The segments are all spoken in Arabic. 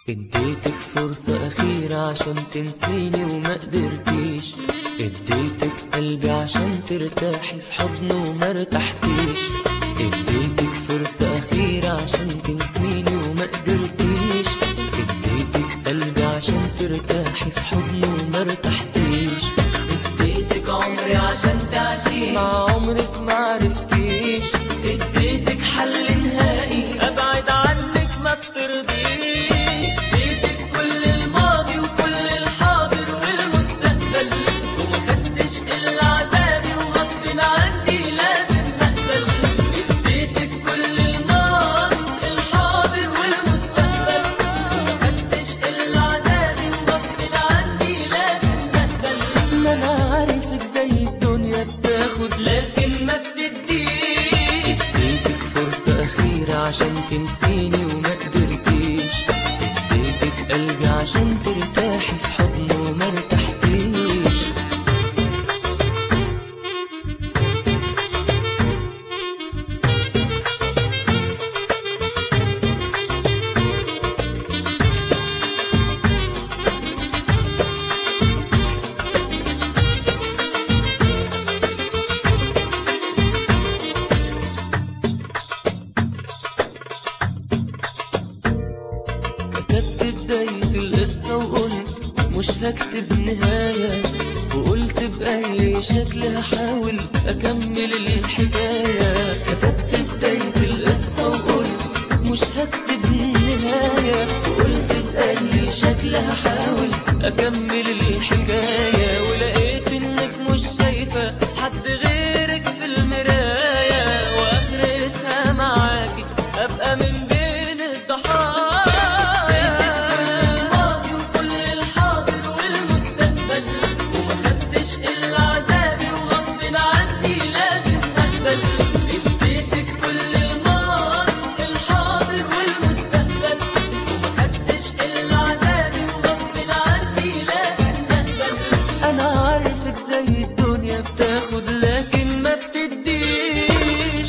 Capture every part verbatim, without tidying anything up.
اديتك فرصة أخيرة عشان تنسيني وما قدرتيش، اديتك قلبي عشان ترتاحي في حضنه وما ارتحتيش. اديتك فرصة أخيرة عشان تنسيني وما قدرتيش، اديتك قلبي عشان ترتاحي في حضنه وما ارتحتيش. اديتك عمري عشان تعيشي مع عمرك ما عرفتيش، اديتك حل نهائي أبعد عنك ما بترضيش. لكن ما بتديش، اديتك فرصة أخيرة عشان تنسيني وما قدرتيش، اديتك قلبي عشان ترتاحي في حضنه وما ارتحتيش. كتبت بداية القصة وقلت مش هكتب نهاية، وقلت بأي شكل هحاول أكمل الحكاية. كتبت بداية القصة وقلت مش هكتب نهاية، وقلت بأي شكل هحاول أكمل الحكاية. ولقيت إنك مش شايفة حد غيرك في المراية، وآخرتها معاكي أبقى من بين الضحايا. زي الدنيا بتاخد لكن ما بتديش.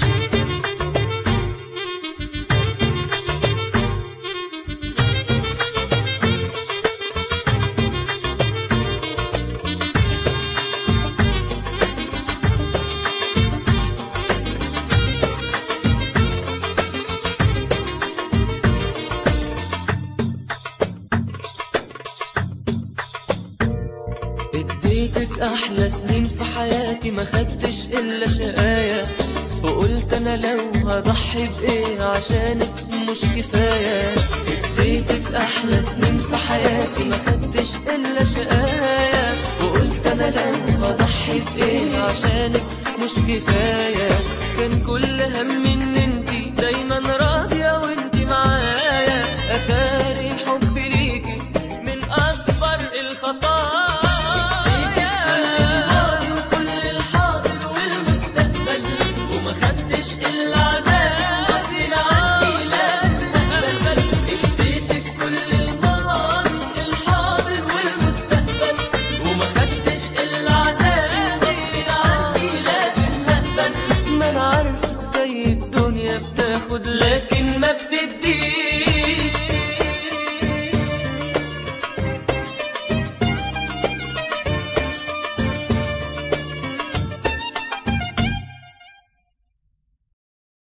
اديتك احلى سنين في حياتي ما خدتش الا شقايا، وقلت انا لو هضحي بايه عشانك مش كفايه. اديتك احلى سنين في حياتي ما خدتش الا شقايا، وقلت انا لو هضحي بايه عشانك مش كفايه. كان كل همي ان انتي دايما راضيه وانتي معايا، اتاري الحب ليكي من اكبر الخطايا. الدنيا بتاخد لكن ما بتدي.